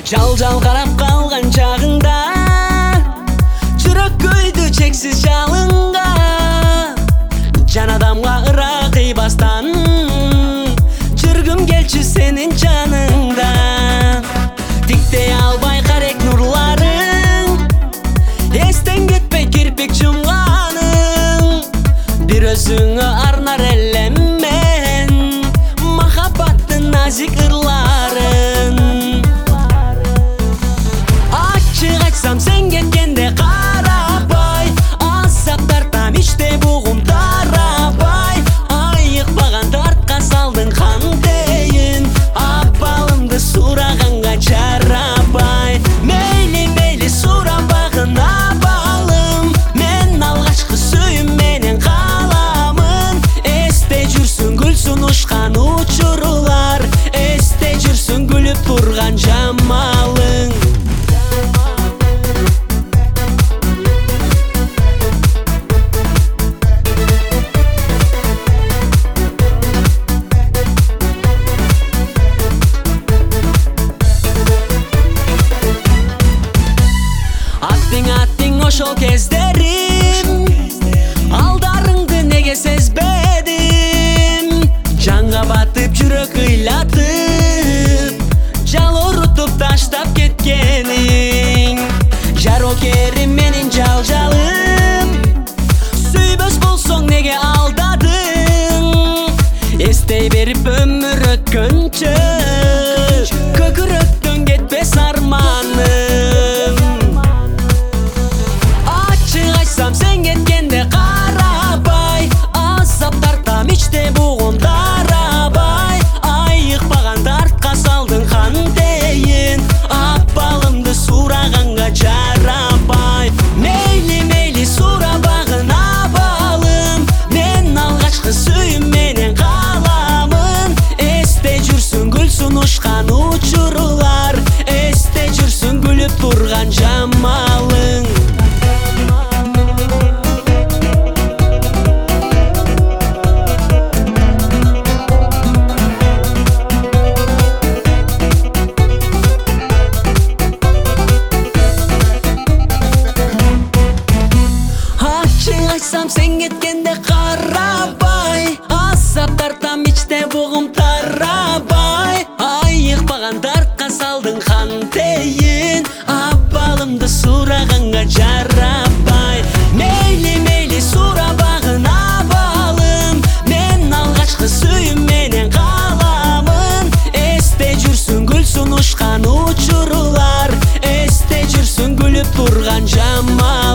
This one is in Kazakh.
Жал қарап қалған чағыңда жүрек көйді чексіз жалынға, жан адамға ыра қийбастан жүргім келчү сенің жаныңда. Тиктей албай қарек нұрларың, естен кетпей кірпік жұмғаның, бір өзіңі арнар әлеммен махаббаттың назик ырларын. Açık açsam sen кеткенде қарабай, азап тартам іште бұғым тарабай, айықпаған тартқа салдың қандейін, апалымды сұрағанға жарабай. Мейлі сұрабағын апалым, мен алғашқы сүйім менен қаламын. Есте жүрсін гүлсін ұшқан учырулар, есте жүрсін күліп тұрған жамалың. Аттың ошол кездерим, алдарыңды неге сезбедим? Жанға батып жүрөк ыйлатып, жал урутуп таштап кеткениң. Жаро керим менин жалжалым, сүйбөс болсоң неге алдадың? Эстей берип өмүр өткөнчө, көкүрөктөн кетпес арманым. Sen кеткенде қарабай, азап тартам іште бұғым тарабай, айықпаған тартқа салдың қандейін, апалымды сұрағанға жарабай. Мейлі сұрабағын апалым, мен алғашқы сүйім менен қаламын. Есте жүрсін гүлсін ұшқан учырулар, есте жүрсін күліп тұрған жамалың. Айтсам sen кеткенде қарабай, азап тартам іште бұғым тарабай, айықпаған тартқа салдың қандейін, апалымды сұрағанға жарабай. Мейлі сұрабағын апалым, мен алғашқы сүйім менен қаламын. Есте жүрсін гүлсін ұшқан учырулар, есте жүрсін күліп тұрған жамал.